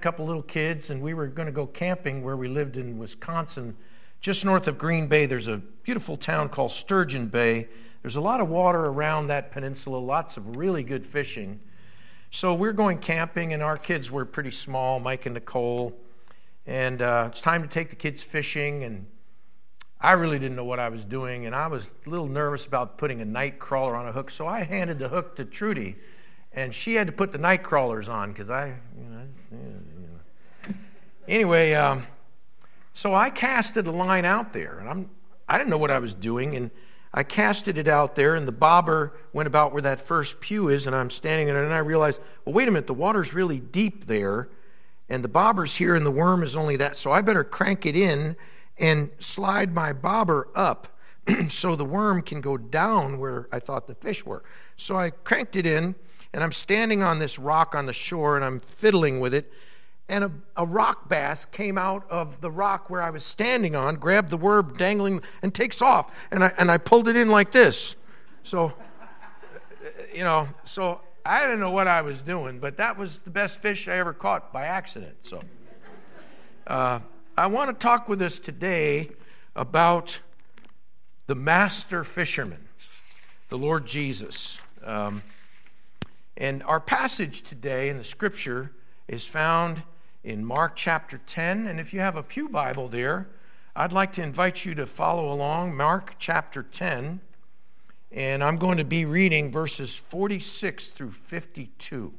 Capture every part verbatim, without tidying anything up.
couple little kids, and we were going to go camping where we lived in Wisconsin. Just north of Green Bay, there's a beautiful town called Sturgeon Bay. There's a lot of water around that peninsula, lots of really good fishing. So we're going camping, and our kids were pretty small, Mike and Nicole. And uh, it's time to take the kids fishing, and I really didn't know what I was doing, and I was a little nervous about putting a night crawler on a hook, so I handed the hook to Trudy, and she had to put the night crawlers on, because I, you know, you know. Anyway, um, so I casted a line out there, and I'm, I didn't know what I was doing, and I casted it out there, and the bobber went about where that first pew is, and I'm standing there, and I realized, well, wait a minute, the water's really deep there, and the bobber's here, and the worm is only that, so I better crank it in and slide my bobber up so the worm can go down where I thought the fish were. So I cranked it in, and I'm standing on this rock on the shore, and I'm fiddling with it, and a, a rock bass came out of the rock where I was standing on, grabbed the worm dangling, and takes off, and I and I pulled it in like this. So, you know, so I didn't know what I was doing, but that was the best fish I ever caught by accident. So, uh, I want to talk with us today about the master fisherman, the Lord Jesus. Um, and our passage today in the scripture is found in Mark chapter ten. And if you have a pew Bible there, I'd like to invite you to follow along, Mark chapter ten. And I'm going to be reading verses forty-six through fifty-two.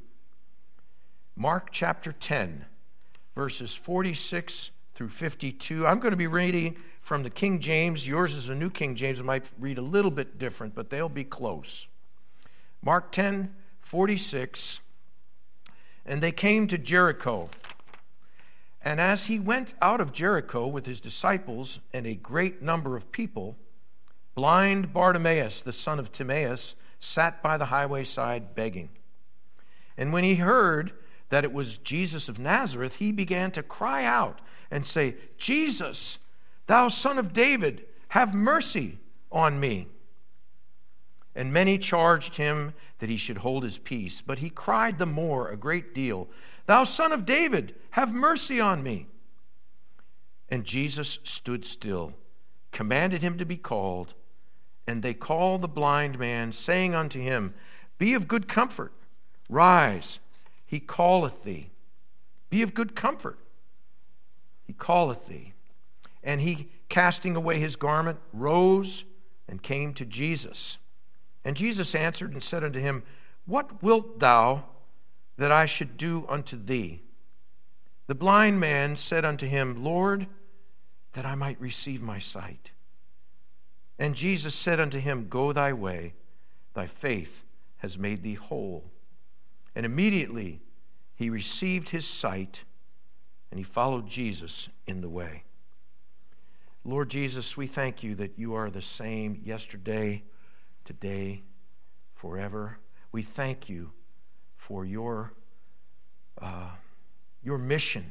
Mark chapter ten, verses forty-six through fifty-two. I'm going to be reading from the King James. Yours is a New King James. It might read a little bit different, but they'll be close. Mark ten, forty-six. And they came to Jericho. And as he went out of Jericho with his disciples and a great number of people, blind Bartimaeus, the son of Timaeus, sat by the highway side begging. And when he heard that it was Jesus of Nazareth, he began to cry out and say, Jesus, thou son of David, have mercy on me. And many charged him that he should hold his peace, but he cried the more a great deal, Thou son of David, have mercy on me. And Jesus stood still, commanded him to be called, and they called the blind man, saying unto him, Be of good comfort, rise, he calleth thee. Be of good comfort, he calleth thee. And he, casting away his garment, rose and came to Jesus. And Jesus answered and said unto him, What wilt thou that I should do unto thee? The blind man said unto him, Lord, that I might receive my sight. And Jesus said unto him, Go thy way, thy faith has made thee whole. And immediately he received his sight, and he followed Jesus in the way. Lord Jesus, we thank you that you are the same yesterday, today, forever. We thank you for your uh, your mission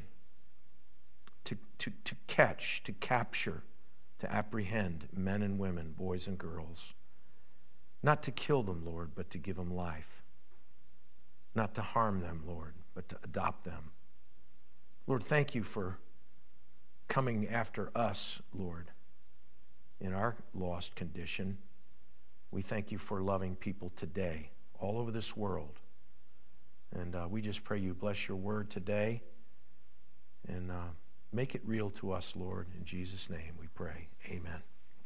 to, to, to catch, to capture, to apprehend men and women, boys and girls. Not to kill them, Lord, but to give them life. Not to harm them, Lord, but to adopt them. Lord, thank you for coming after us, Lord, in our lost condition. We thank you for loving people today, all over this world. And uh, we just pray you bless your word today and uh, make it real to us, Lord. In Jesus' name we pray. Amen.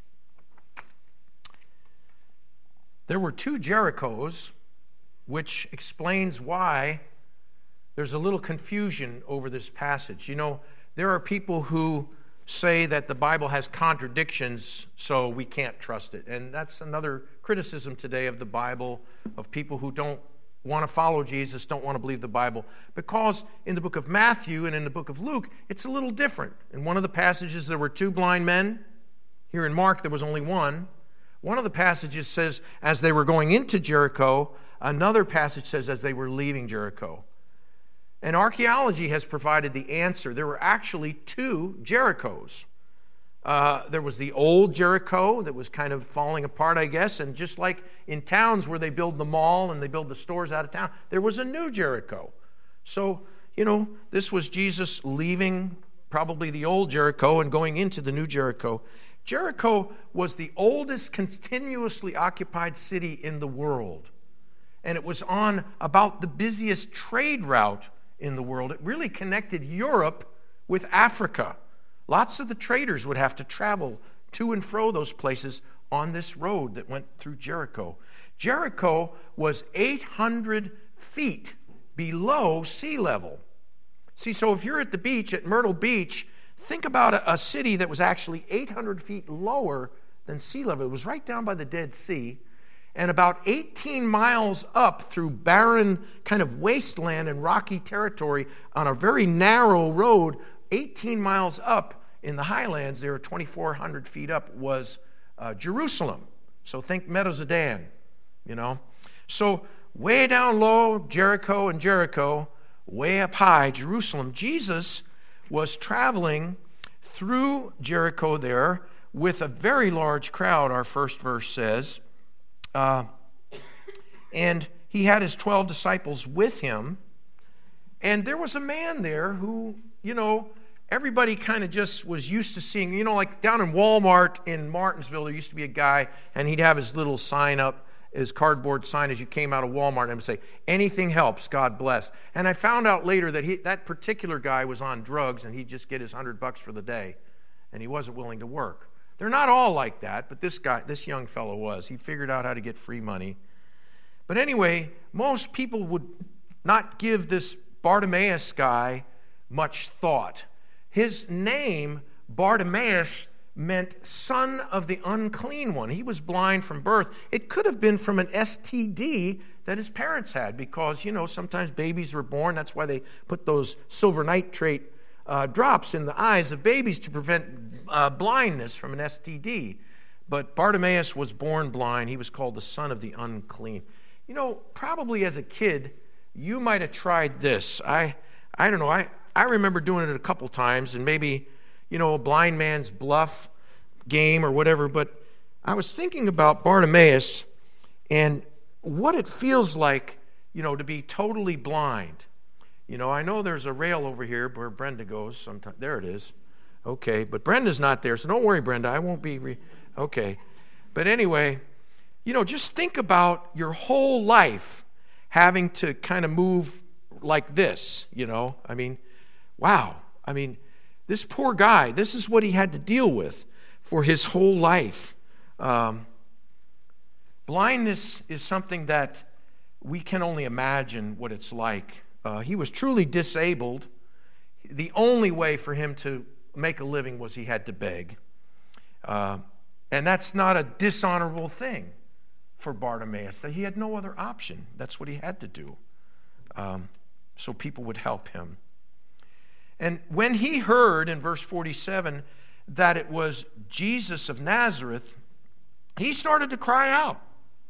There were two Jerichos, which explains why there's a little confusion over this passage. You know, there are people who say that the Bible has contradictions, so we can't trust it. And that's another criticism today of the Bible, of people who don't want to follow Jesus, don't want to believe the Bible. Because in the book of Matthew and in the book of Luke, it's a little different. In one of the passages, there were two blind men. Here in Mark, there was only one. One of the passages says, as they were going into Jericho. Another passage says, as they were leaving Jericho. And archaeology has provided the answer. There were actually two Jerichos. Uh, there was the old Jericho that was kind of falling apart, I guess, and just like in towns where they build the mall and they build the stores out of town, there was a new Jericho. So, you know, this was Jesus leaving probably the old Jericho and going into the new Jericho. Jericho was the oldest continuously occupied city in the world. And it was on about the busiest trade route in the world. It really connected Europe with Africa. Lots of the traders would have to travel to and fro those places on this road that went through Jericho. Jericho was eight hundred feet below sea level. See, so if you're at the beach, at Myrtle Beach, think about a, a city that was actually eight hundred feet lower than sea level. It was right down by the Dead Sea, and about eighteen miles up through barren kind of wasteland and rocky territory on a very narrow road, eighteen miles up in the highlands, there, twenty-four hundred feet up, was uh, Jerusalem. So think Meadows of Dan, you know. So way down low, Jericho and Jericho, way up high, Jerusalem. Jesus was traveling through Jericho there with a very large crowd, our first verse says. Uh, and he had his twelve disciples with him. And there was a man there who, you know, everybody kind of just was used to seeing. You know, like down in Walmart in Martinsville, there used to be a guy, and he'd have his little sign up, his cardboard sign as you came out of Walmart, and would say, anything helps, God bless. And I found out later that he, that particular guy was on drugs, and he'd just get his hundred bucks for the day, and he wasn't willing to work. They're not all like that, but this guy, this young fellow was. He figured out how to get free money. But anyway, most people would not give this Bartimaeus guy much thought. His name, Bartimaeus, meant son of the unclean one. He was blind from birth. It could have been from an S T D that his parents had, because, you know, sometimes babies were born. That's why they put those silver nitrate uh, drops in the eyes of babies to prevent uh, blindness from an S T D. But Bartimaeus was born blind. He was called the son of the unclean. You know, probably as a kid, you might have tried this. I, I don't know. I, I remember doing it a couple times, and maybe, you know, a blind man's bluff game or whatever, but I was thinking about Bartimaeus and what it feels like, you know, to be totally blind. You know, I know there's a rail over here where Brenda goes sometimes. There it is. Okay, but Brenda's not there, so don't worry, Brenda. I won't be... Re- okay. But anyway, you know, just think about your whole life having to kind of move like this, you know. I mean, wow. I mean, this poor guy, this is what he had to deal with for his whole life. Um, blindness is something that we can only imagine what it's like. Uh, he was truly disabled. The only way for him to make a living was he had to beg. Uh, and that's not a dishonorable thing for Bartimaeus. He had no other option. That's what he had to do. Um, so people would help him. And when he heard in verse forty-seven that it was Jesus of Nazareth, he started to cry out.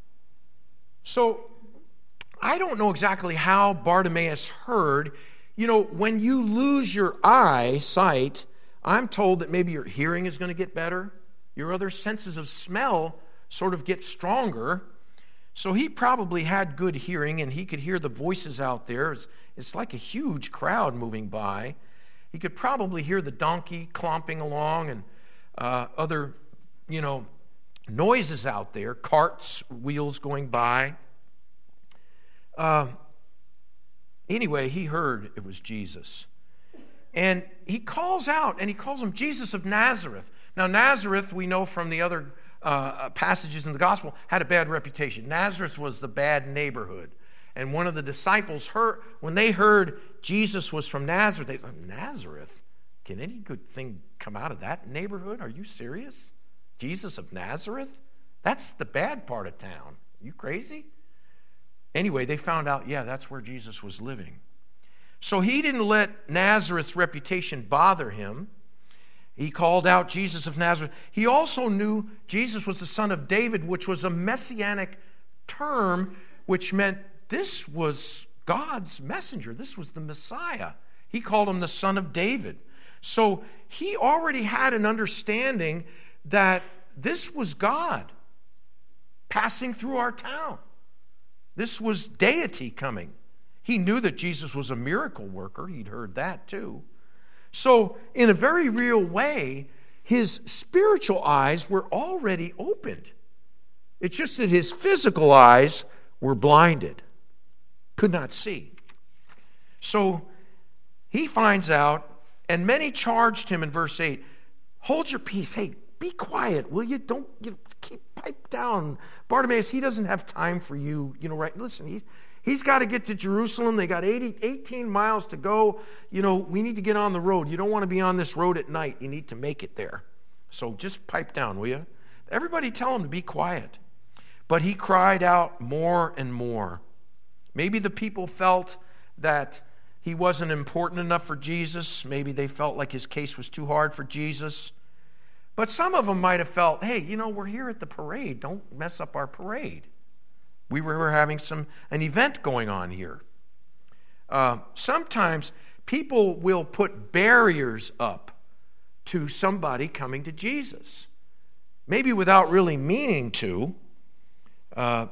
So I don't know exactly how Bartimaeus heard. You know, when you lose your eyesight, I'm told that maybe your hearing is going to get better. Your other senses of smell sort of get stronger. So he probably had good hearing, and he could hear the voices out there. It's, it's like a huge crowd moving by. He could probably hear the donkey clomping along and uh, other, you know, noises out there, carts, wheels going by. Uh, anyway, he heard it was Jesus. And he calls out, and he calls him Jesus of Nazareth. Now, Nazareth, we know from the other uh, passages in the gospel, had a bad reputation. Nazareth was the bad neighborhood. And one of the disciples heard, when they heard Jesus was from Nazareth, they said, Nazareth? Can any good thing come out of that neighborhood? Are you serious? Jesus of Nazareth? That's the bad part of town. Are you crazy? Anyway, they found out, yeah, that's where Jesus was living. So he didn't let Nazareth's reputation bother him. He called out Jesus of Nazareth. He also knew Jesus was the son of David, which was a messianic term, which meant this was God's messenger. This was the Messiah. He called him the son of David. So he already had an understanding that this was God passing through our town. This was deity coming. He knew that Jesus was a miracle worker. He'd heard that too. So, in a very real way, his spiritual eyes were already opened. It's just that his physical eyes were blinded, could not see. So, he finds out, and many charged him in verse eight, hold your peace. Hey, be quiet, will you? Don't you know, keep pipe down. Bartimaeus, he doesn't have time for you. You know, right? Listen, he, he's got to get to Jerusalem. They got eighty, eighteen miles to go. You know, we need to get on the road. You don't want to be on this road at night. You need to make it there. So just pipe down, will you? Everybody tell him to be quiet. But he cried out more and more. Maybe the people felt that he wasn't important enough for Jesus. Maybe they felt like his case was too hard for Jesus. But some of them might have felt, hey, you know, we're here at the parade. Don't mess up our parade. We were having some an event going on here. Uh, sometimes people will put barriers up to somebody coming to Jesus. Maybe without really meaning to. Uh,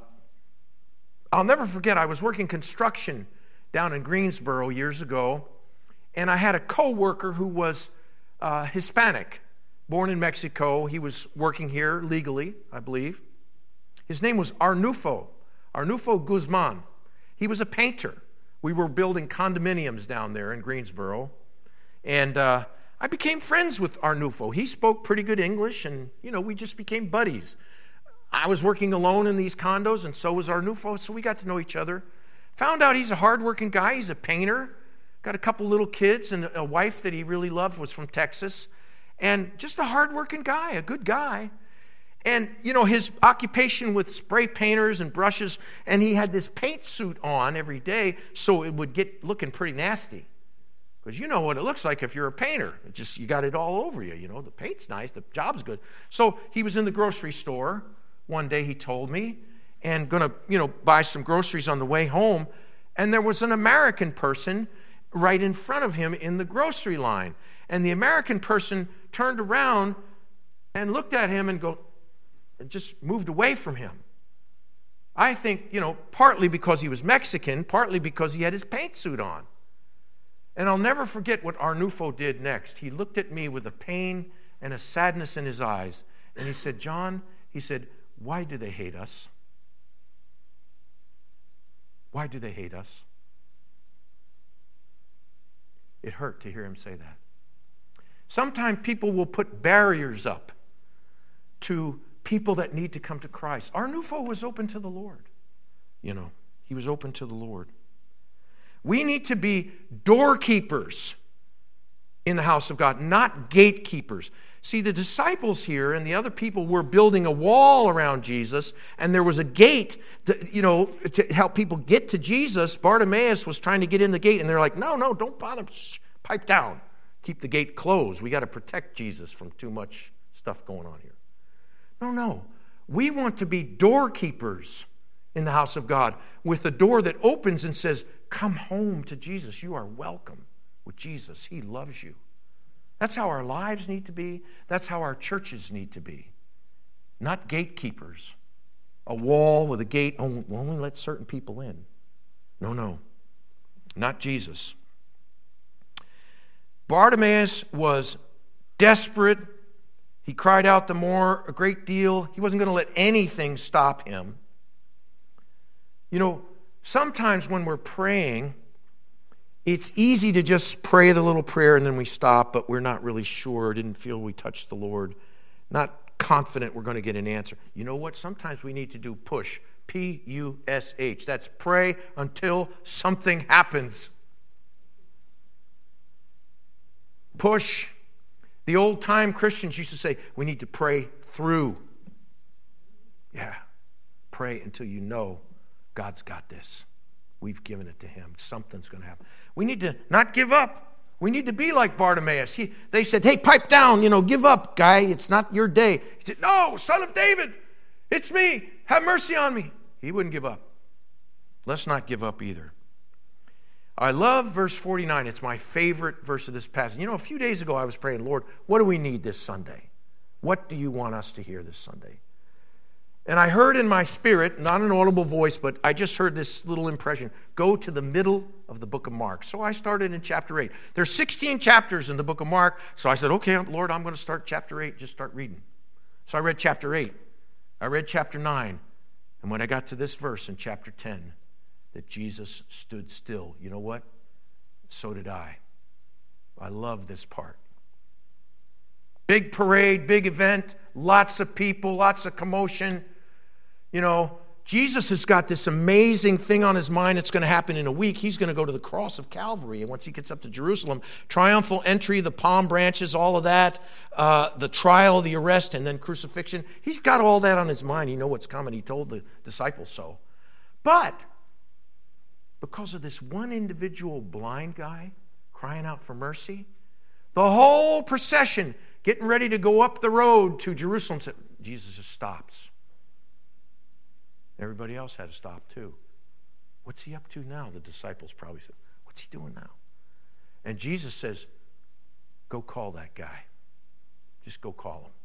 I'll never forget, I was working construction down in Greensboro years ago, and I had a co-worker who was uh, Hispanic, born in Mexico. He was working here legally, I believe. His name was Arnulfo, Arnulfo Guzman. He was a painter. We were building condominiums down there in Greensboro, and uh, I became friends with Arnulfo. He spoke pretty good English, and, you know, we just became buddies. I was working alone in these condos, and so was Arnulfo, so we got to know each other. Found out he's a hardworking guy. He's a painter. Got a couple little kids, and a wife that he really loved was from Texas. And just a hardworking guy, a good guy. And, you know, his occupation with spray painters and brushes, and he had this paint suit on every day, so it would get looking pretty nasty. Because you know what it looks like if you're a painter. It just, you got it all over you, you know. The paint's nice, the job's good. So he was in the grocery store one day, he told me, and going to, you know, buy some groceries on the way home, and there was an American person right in front of him in the grocery line. And the American person turned around and looked at him and go, and just moved away from him. I think, you know, partly because he was Mexican, partly because he had his paint suit on. And I'll never forget what Arnulfo did next. He looked at me with a pain and a sadness in his eyes, and he said, John, he said, why do they hate us? Why do they hate us? It hurt to hear him say that. Sometimes people will put barriers up to people that need to come to Christ. Arnulfo was open to the Lord. You know, he was open to the Lord. We need to be doorkeepers in the house of God, not gatekeepers. See, the disciples here and the other people were building a wall around Jesus, and there was a gate to, you know, to help people get to Jesus. Bartimaeus was trying to get in the gate, and they're like, no, no, don't bother. Shh, pipe down. Keep the gate closed. We got to protect Jesus from too much stuff going on here. No, no. We want to be doorkeepers in the house of God with a door that opens and says, come home to Jesus. You are welcome with Jesus. He loves you. That's how our lives need to be. That's how our churches need to be. Not gatekeepers. A wall with a gate only, only let certain people in. No, no. Not Jesus. Bartimaeus was desperate. He cried out the more, a great deal. He wasn't going to let anything stop him. You know, sometimes when we're praying, it's easy to just pray the little prayer and then we stop, but we're not really sure, didn't feel we touched the Lord, not confident we're going to get an answer. You know what? Sometimes we need to do push, P U S H. That's pray until something happens. Push. The old-time Christians used to say, we need to pray through. Yeah, pray until you know God's got this. We've given it to him. Something's going to happen. We need to not give up. We need to be like Bartimaeus. He, they said, hey, pipe down, you know, give up, guy. It's not your day. He said, no, son of David, it's me. Have mercy on me. He wouldn't give up. Let's not give up either. I love verse forty-nine. It's my favorite verse of this passage. You know, a few days ago I was praying, Lord, what do we need this Sunday? What do you want us to hear this Sunday? And I heard in my spirit, not an audible voice, but I just heard this little impression, go to the middle of the book of Mark. So I started in chapter eight. There's sixteen chapters in the book of Mark, so I said, okay, Lord, I'm going to start chapter eight, just start reading. So I read chapter eight. I read chapter nine. And when I got to this verse in chapter ten, that Jesus stood still, you know what? So did I. I love this part. Big parade, big event, lots of people, lots of commotion. You know, Jesus has got this amazing thing on his mind that's going to happen in a week. He's going to go to the cross of Calvary. And once he gets up to Jerusalem, triumphal entry, the palm branches, all of that, uh, the trial, the arrest, and then crucifixion. He's got all that on his mind. He knows what's coming. He told the disciples so. But because of this one individual blind guy crying out for mercy, the whole procession getting ready to go up the road to Jerusalem, Jesus just stops. Everybody else had to stop too. What's he up to now? The disciples probably said, what's he doing now? And Jesus says, go call that guy. Just go call him.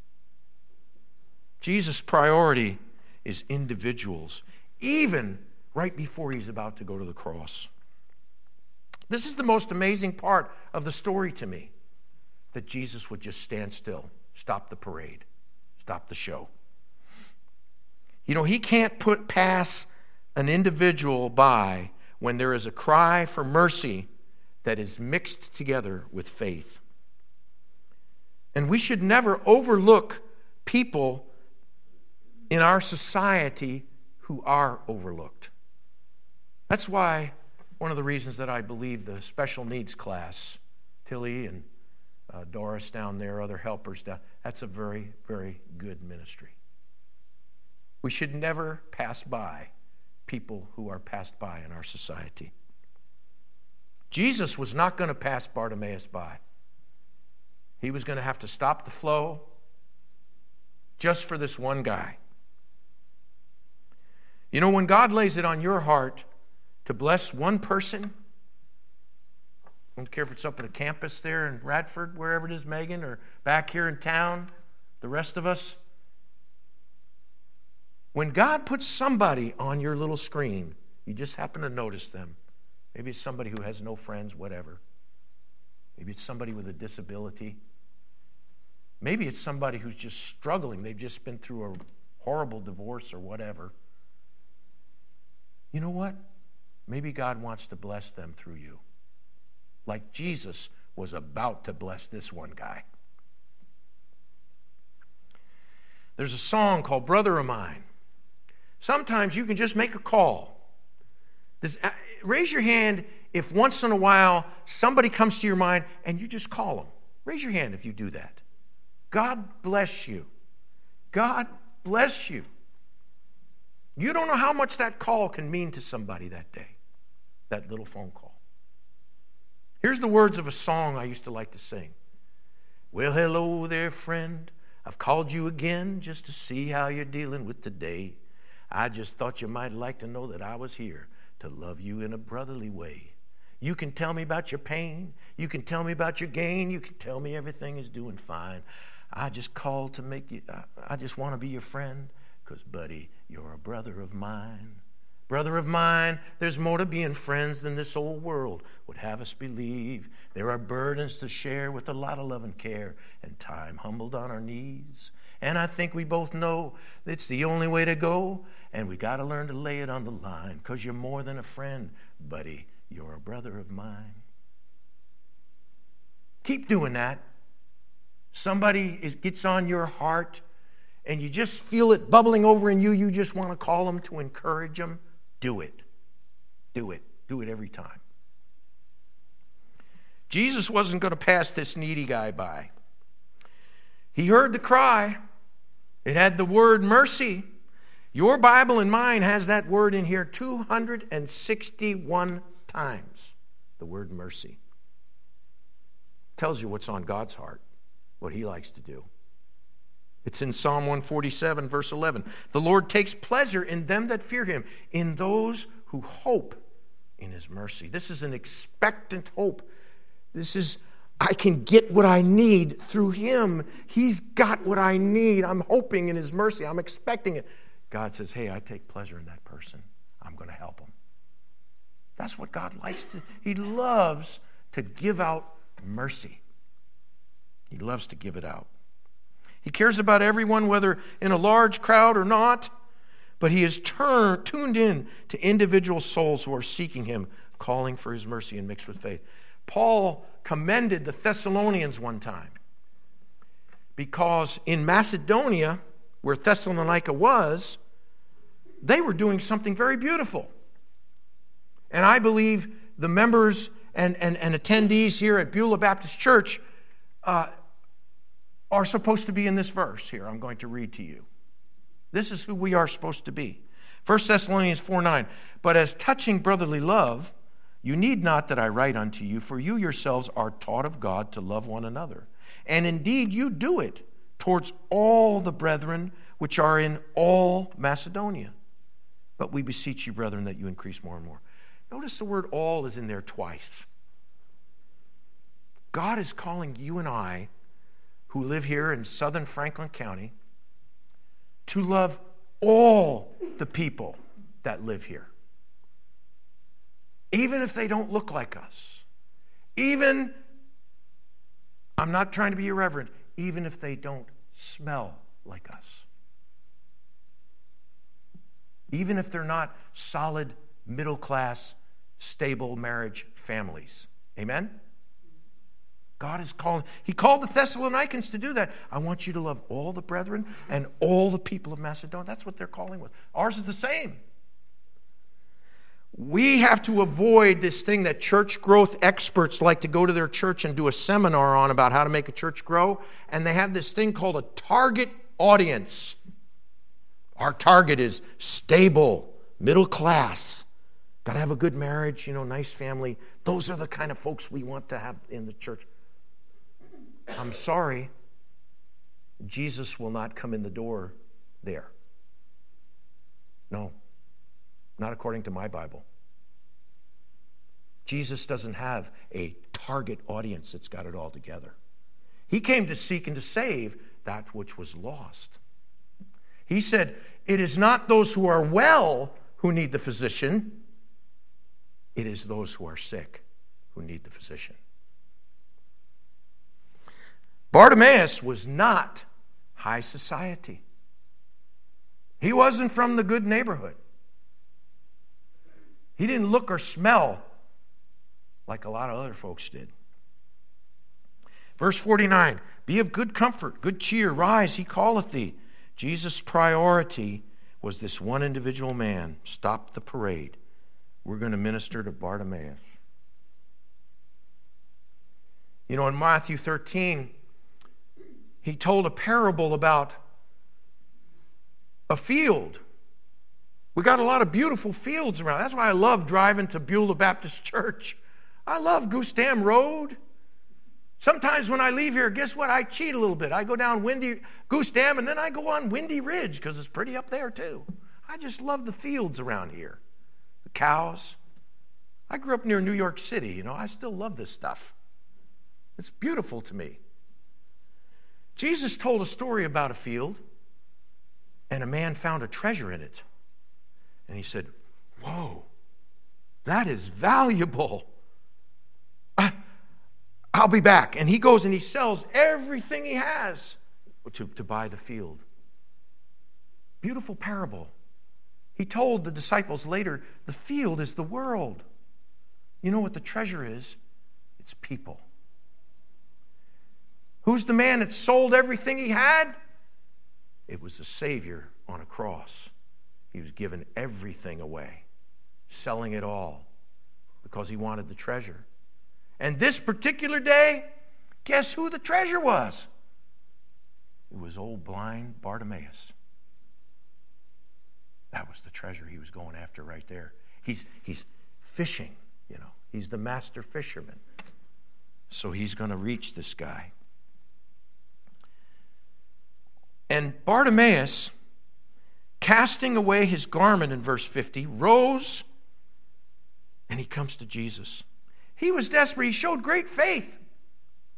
Jesus' priority is individuals, even right before he's about to go to the cross. This is the most amazing part of the story to me, that Jesus would just stand still, stop the parade, stop the show. You know, he can't put past an individual by when there is a cry for mercy that is mixed together with faith. And we should never overlook people in our society who are overlooked. That's why one of the reasons that I believe the special needs class, Tilly and uh, Doris down there, other helpers down, that's a very, very good ministry. We should never pass by people who are passed by in our society. Jesus was not going to pass Bartimaeus by. He was going to have to stop the flow just for this one guy. You know, when God lays it on your heart to bless one person, I don't care if it's up at a campus there in Radford, wherever it is, Megan, or back here in town, the rest of us, when God puts somebody on your little screen, you just happen to notice them. Maybe it's somebody who has no friends, whatever. Maybe it's somebody with a disability. Maybe it's somebody who's just struggling. They've just been through a horrible divorce or whatever. You know what? Maybe God wants to bless them through you. Like Jesus was about to bless this one guy. There's a song called Brother of Mine. Sometimes you can just make a call. Does, uh, raise your hand if once in a while somebody comes to your mind and you just call them. Raise your hand if you do that. God bless you. God bless you. You don't know how much that call can mean to somebody that day, that little phone call. Here's the words of a song I used to like to sing. Well, hello there, friend. I've called you again just to see how you're dealing with today. I just thought you might like to know that I was here to love you in a brotherly way. You can tell me about your pain. You can tell me about your gain. You can tell me everything is doing fine. I just called to make you, I just want to be your friend because, buddy, you're a brother of mine. Brother of mine, there's more to being friends than this old world would have us believe. There are burdens to share with a lot of love and care and time humbled on our knees. And I think we both know it's the only way to go. And we got to learn to lay it on the line because you're more than a friend, buddy. You're a brother of mine. Keep doing that. Somebody is, gets on your heart and you just feel it bubbling over in you. You just want to call them to encourage them. Do it. Do it. Do it every time. Jesus wasn't going to pass this needy guy by. He heard the cry. It had the word mercy. Your Bible and mine has that word in here two hundred sixty-one times, the word mercy. Tells you what's on God's heart, what he likes to do. It's in Psalm one forty-seven, verse eleven. The Lord takes pleasure in them that fear him, in those who hope in his mercy. This is an expectant hope. This is I can get what I need through him. He's got what I need. I'm hoping in his mercy. I'm expecting it. God says, hey, I take pleasure in that person. I'm going to help him. That's what God likes to. He loves to give out mercy. He loves to give it out. He cares about everyone, whether in a large crowd or not, but he is turned, tuned in to individual souls who are seeking him, calling for his mercy and mixed with faith. Paul commended the Thessalonians one time because in Macedonia, where Thessalonica was, they were doing something very beautiful. And I believe the members and, and, and attendees here at Beulah Baptist Church uh, are supposed to be in this verse here I'm going to read to you. This is who we are supposed to be. First Thessalonians four nine. But as touching brotherly love, you need not that I write unto you, for you yourselves are taught of God to love one another. And indeed you do it towards all the brethren which are in all Macedonia. But we beseech you, brethren, that you increase more and more. Notice the word all is in there twice. God is calling you and I, who live here in southern Franklin County, to love all the people that live here. Even if they don't look like us. Even, I'm not trying to be irreverent, even if they don't smell like us. Even if they're not solid, middle-class, stable marriage families. Amen? God is calling. He called the Thessalonians to do that. I want you to love all the brethren and all the people of Macedonia. That's what they're calling with. Ours is the same. We have to avoid this thing that church growth experts like to go to their church and do a seminar on about how to make a church grow. And they have this thing called a target audience. Our target is stable, middle class. Got to have a good marriage, you know, nice family. Those are the kind of folks we want to have in the church. I'm sorry, Jesus will not come in the door there. No, not according to my Bible. Jesus doesn't have a target audience that's got it all together. He came to seek and to save that which was lost. He said, it is not those who are well who need the physician. It is those who are sick who need the physician. Bartimaeus was not high society. He wasn't from the good neighborhood. He didn't look or smell like a lot of other folks did. Verse forty-nine, be of good comfort, good cheer, rise, he calleth thee. Jesus' priority was this one individual man. Stop the parade. We're going to minister to Bartimaeus. You know, in Matthew thirteen, he told a parable about a field. We got a lot of beautiful fields around. That's why I love driving to Beulah Baptist Church. I love Goose Dam Road. Sometimes when I leave here, guess what? I cheat a little bit. I go down Windy Goose Dam and then I go on Windy Ridge because it's pretty up there too. I just love the fields around here. The cows. I grew up near New York City, you know. I still love this stuff. It's beautiful to me. Jesus told a story about a field and a man found a treasure in it. And he said, whoa, that is valuable. I, I'll be back. And he goes and he sells everything he has to, to buy the field. Beautiful parable. He told the disciples later, the field is the world. You know what the treasure is? It's people. Who's the man that sold everything he had? It was the Savior on a cross. He was giving everything away, selling it all because he wanted the treasure. And this particular day, guess who the treasure was? It was old blind Bartimaeus. That was the treasure he was going after right there. He's, he's fishing, you know. He's the master fisherman. So he's going to reach this guy. And Bartimaeus, casting away his garment in verse fifty, rose and he comes to Jesus. He was desperate. He showed great faith.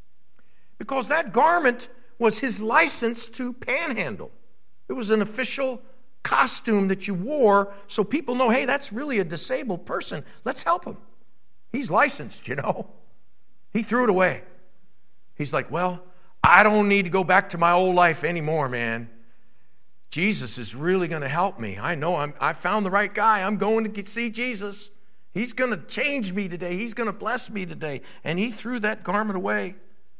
because that garment was his license to panhandle. It was an official costume that you wore so people know, hey, that's really a disabled person. Let's help him. He's licensed, you know. He threw it away. He's like, well, I don't need to go back to my old life anymore, man. Jesus is really going to help me. I know I'm, I found the right guy. I'm going to get, see Jesus. He's going to change me today. He's going to bless me today. And he threw that garment away.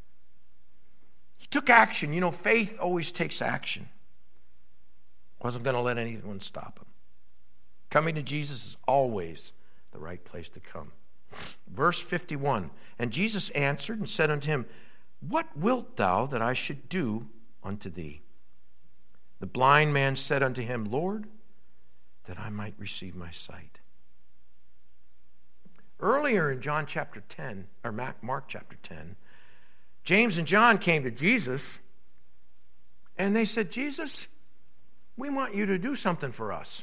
He took action. You know, faith always takes action. Wasn't going to let anyone stop him. Coming to Jesus is always the right place to come. Verse fifty-one, and Jesus answered and said unto him, what wilt thou that I should do unto thee? The blind man said unto him, Lord, that I might receive my sight. Earlier in John chapter ten, or Mark chapter ten, James and John came to Jesus, and they said, Jesus, we want you to do something for us.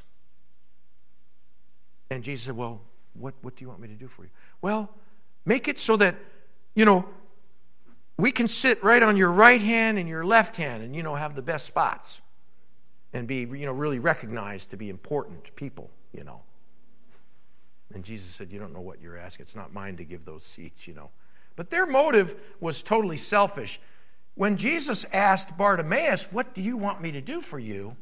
And Jesus said, well, what, what do you want me to do for you? Well, make it so that, you know, we can sit right on your right hand and your left hand and, you know, have the best spots and be, you know, really recognized to be important people, you know. And Jesus said, you don't know what you're asking. It's not mine to give those seats, you know. But their motive was totally selfish. When Jesus asked Bartimaeus, what do you want me to do for you?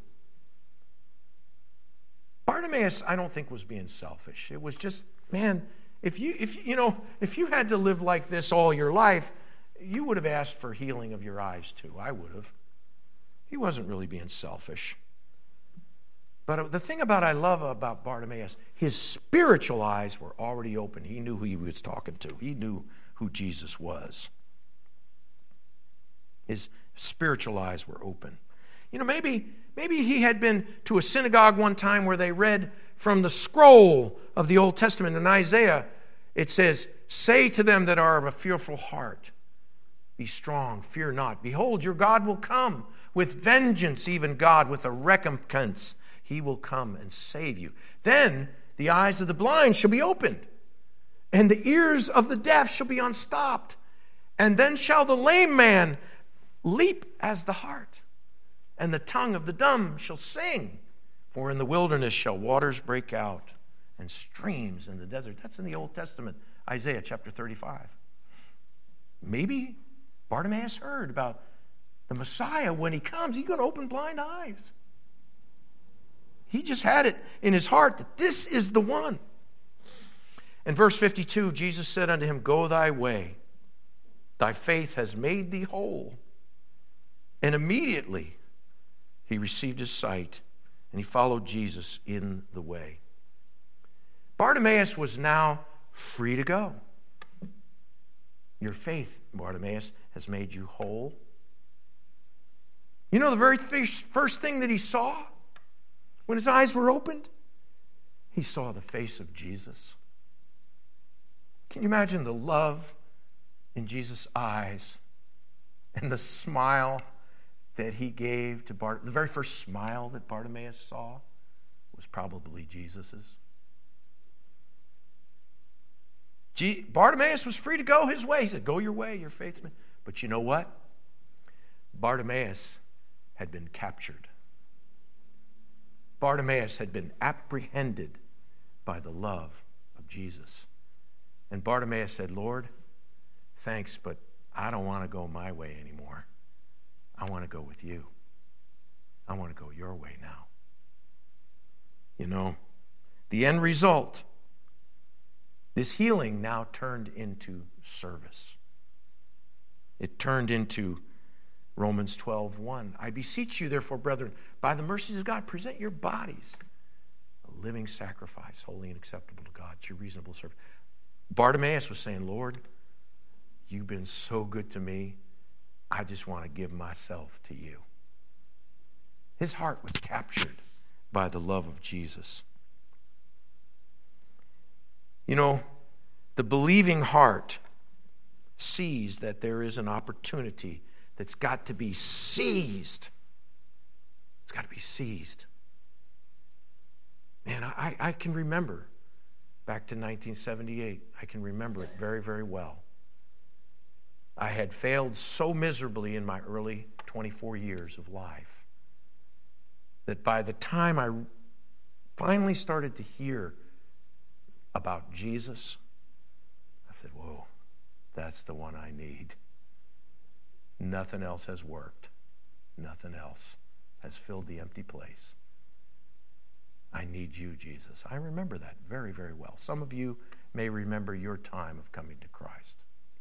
Bartimaeus, I don't think, was being selfish. It was just, man, if you, if you know, if you had to live like this all your life, you would have asked for healing of your eyes too. I would have. He wasn't really being selfish. But the thing about I love about Bartimaeus, his spiritual eyes were already open. He knew who he was talking to. He knew who Jesus was. His spiritual eyes were open. You know, maybe, maybe he had been to a synagogue one time where they read from the scroll of the Old Testament. In Isaiah, it says, say to them that are of a fearful heart, be strong, fear not. Behold, your God will come with vengeance, even God, with a recompense. He will come and save you. Then the eyes of the blind shall be opened, and the ears of the deaf shall be unstopped. And then shall the lame man leap as the hart, and the tongue of the dumb shall sing. For in the wilderness shall waters break out, and streams in the desert. That's in the Old Testament, Isaiah chapter thirty-five. Maybe Bartimaeus heard about the Messiah. When he comes, he's going to open blind eyes. He just had it in his heart that this is the one. In verse fifty-two, Jesus said unto him, go thy way. Thy faith has made thee whole. And immediately he received his sight, and he followed Jesus in the way. Bartimaeus was now free to go. Your faith, Bartimaeus, has made you whole. You know the very first thing that he saw when his eyes were opened? He saw the face of Jesus. Can you imagine the love in Jesus' eyes and the smile that he gave to Bart? The very first smile that Bartimaeus saw was probably Jesus's. G- Bartimaeus was free to go his way. He said, go your way, your faith's made. But you know what? Bartimaeus had been captured. Bartimaeus had been apprehended by the love of Jesus. And Bartimaeus said, Lord, thanks, but I don't want to go my way anymore. I want to go with you. I want to go your way now. You know, the end result, this healing now turned into service. It turned into Romans twelve one. I beseech you, therefore, brethren, by the mercies of God, present your bodies a living sacrifice, holy and acceptable to God. It's your reasonable service. Bartimaeus was saying, Lord, you've been so good to me. I just want to give myself to you. His heart was captured by the love of Jesus. You know, the believing heart sees that there is an opportunity that's got to be seized. It's got to be seized. Man, I, I can remember back to nineteen seventy-eight. I can remember it very, very well. I had failed so miserably in my early twenty-four years of life that by the time I finally started to hear about Jesus, I said, whoa, that's the one I need. Nothing else has worked. Nothing else has filled the empty place. I need you, Jesus. I remember that very, very well. Some of you may remember your time of coming to Christ.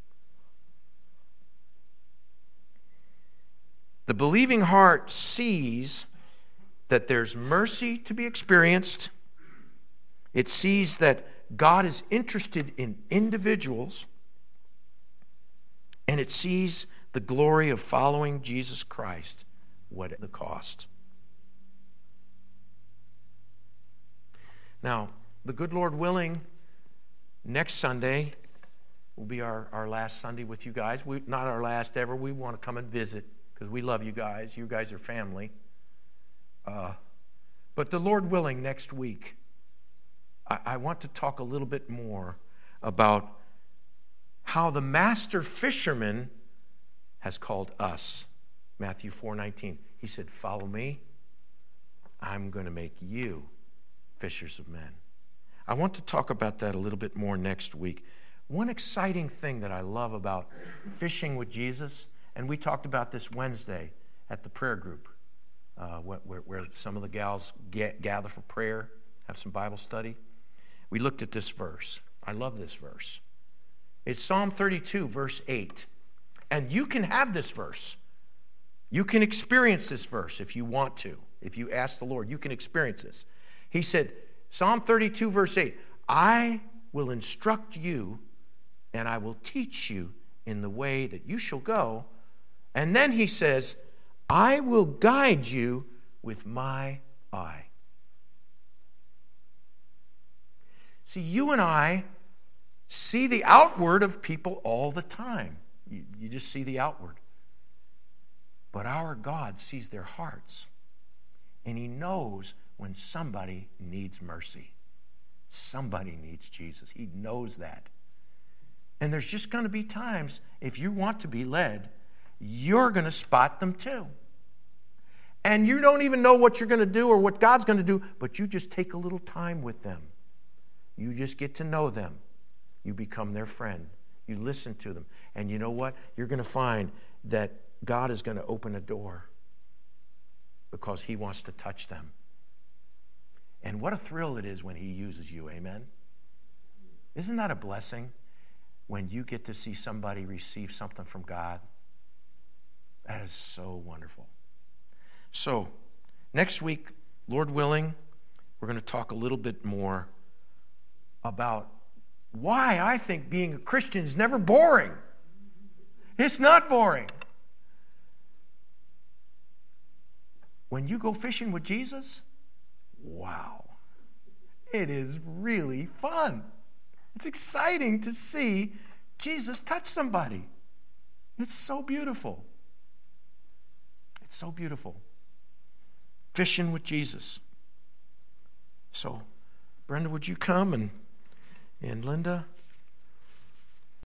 The believing heart sees that there's mercy to be experienced. It sees that God is interested in individuals, and it sees the glory of following Jesus Christ, what the cost. Now, the good Lord willing, next Sunday will be our, our last Sunday with you guys. We, not our last ever. We want to come and visit because we love you guys. You guys are family. Uh, but the Lord willing, next week, I, I want to talk a little bit more about how the master fisherman has called us. Matthew four nineteen. He said, follow me. I'm going to make you fishers of men. I want to talk about that a little bit more next week. One exciting thing that I love about fishing with Jesus, and we talked about this Wednesday at the prayer group, uh, where, where some of the gals get, gather for prayer, have some Bible study. We looked at this verse. I love this verse. It's Psalm thirty-two, verse eight. And you can have this verse. You can experience this verse if you want to. If you ask the Lord, you can experience this. He said, Psalm thirty-two, verse eight, I will instruct you and I will teach you in the way that you shall go. And then he says, I will guide you with my eye. See, you and I see the outward of people all the time. You, you just see the outward. But our God sees their hearts. And he knows when somebody needs mercy. Somebody needs Jesus. He knows that. And there's just going to be times, if you want to be led, you're going to spot them too. And you don't even know what you're going to do or what God's going to do, but you just take a little time with them. You just get to know them. You become their friend. You listen to them. And you know what? You're going to find that God is going to open a door because he wants to touch them. And what a thrill it is when he uses you. Amen? Isn't that a blessing when you get to see somebody receive something from God? That is so wonderful. So, next week, Lord willing, we're going to talk a little bit more about why I think being a Christian is never boring. It's not boring. When you go fishing with Jesus, wow, it is really fun. It's exciting to see Jesus touch somebody. It's so beautiful. It's so beautiful. Fishing with Jesus. So, Brenda, would you come and, and Linda?